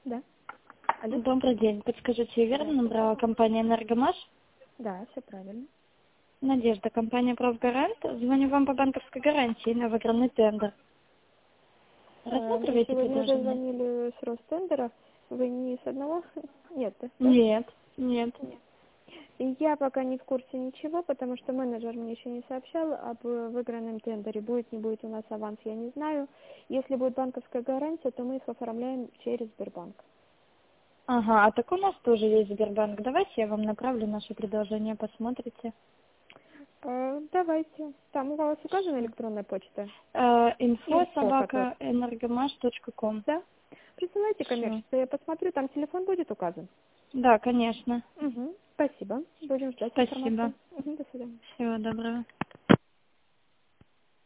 Да. Алло? Добрый день. Подскажите, я верно набрала компания «Энергомаш»? Да, все правильно. Надежда, компания «Профгарант». Звоню вам по банковской гарантии на выигранный тендер. Мне Рассматриваете сегодня уже предложение? звонили с Ростендера. Вы не с одного? Нет, да? Нет, нет. Нет. И я пока не в курсе ничего, потому что менеджер мне еще не сообщал об выигранном тендере. Будет, не будет у нас аванс, я не знаю. Если будет банковская гарантия, то мы их оформляем через Сбербанк. Ага, а так у нас тоже есть Сбербанк. Давайте я вам направлю наше предложение, посмотрите. Давайте. Там у вас указана электронная почта? Info, который... info@energomash.com. Да? Присылайте Все. коммерчество, я посмотрю, там телефон будет указан. Да, конечно. Угу. Спасибо. Будем ждать информации. Спасибо. Угу, до свидания. Всего доброго.